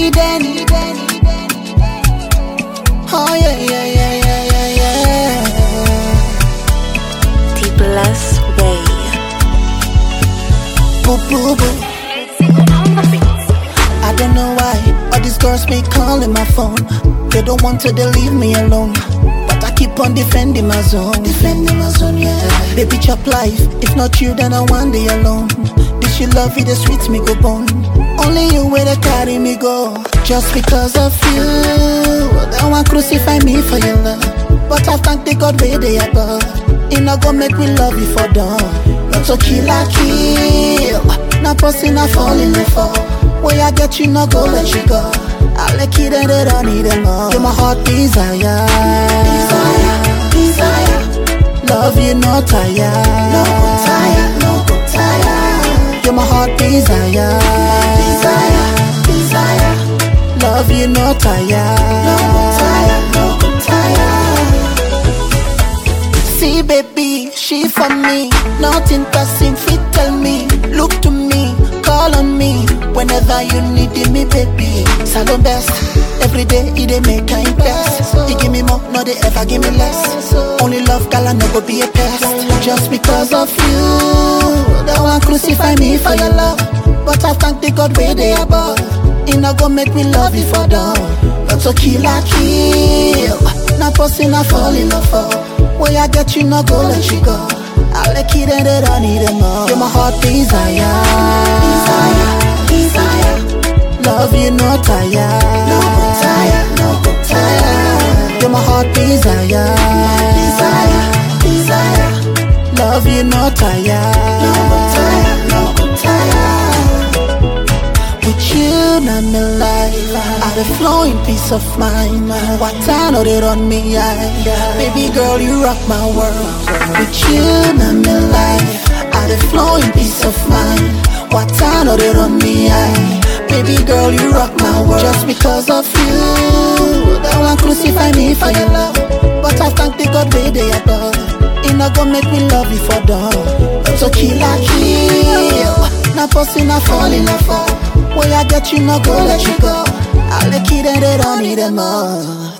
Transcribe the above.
Eden. Oh yeah, yeah, yeah, yeah, yeah, yeah. The Blessed Way. Boo, boo, boo. I don't know why all these girls be calling my phone. They don't want to, they leave me alone. But I keep on defending my zone. Defending my zone, yeah. Baby chop life, if not you then I one day alone. This you love it, the sweet me go bone. Only you where they carry me go. Just because of you, they want crucify me for your love. But I thank the God where they above. It not gonna make me love you for done. Not to kill, not pussy, not fall in love for. Where I get you, not go let you go. I like it and they don't need them more. You're my heart desire. Desire, desire. Love you, no tire. No go tire, no go tire. You're my heart desire. Desire, desire. Love you, no tire. No go tire, no go tire. See baby, she for me. Nothing passing fit tell me. Look to me, call on me. Whenever you need me, baby. Salon best. Every day, it dey make I impress. You give me more, no they ever give me less. Only love, girl, I never be a pest. Just because of you, they want crucify me for your love. But I thank the God where they above. It not gonna make me love you for done. Not to kill, not pussy, not fall in love for. Where I get you, not go let you go. I like it and they don't need them more. You're my heart desire. Desire, desire. Love you, no tire. No go tire, no go tire. You're my heart desire. Desire, desire. Love you, no tire. No go tire, no go tire. With you, not my life. I the flowing peace of mind. What I know they run me high. Baby girl, you rock my world. With you, not my life. I the flowing peace of mind. What I know they run me high. Baby girl, you rock my world. Just because of you, they want crucify me for your love. But I thank the God where they above. It not gonna make me love you for done. So kill, not pussy, not fall in love for. Where I get you, not go let you go. I like it and they don't need them more.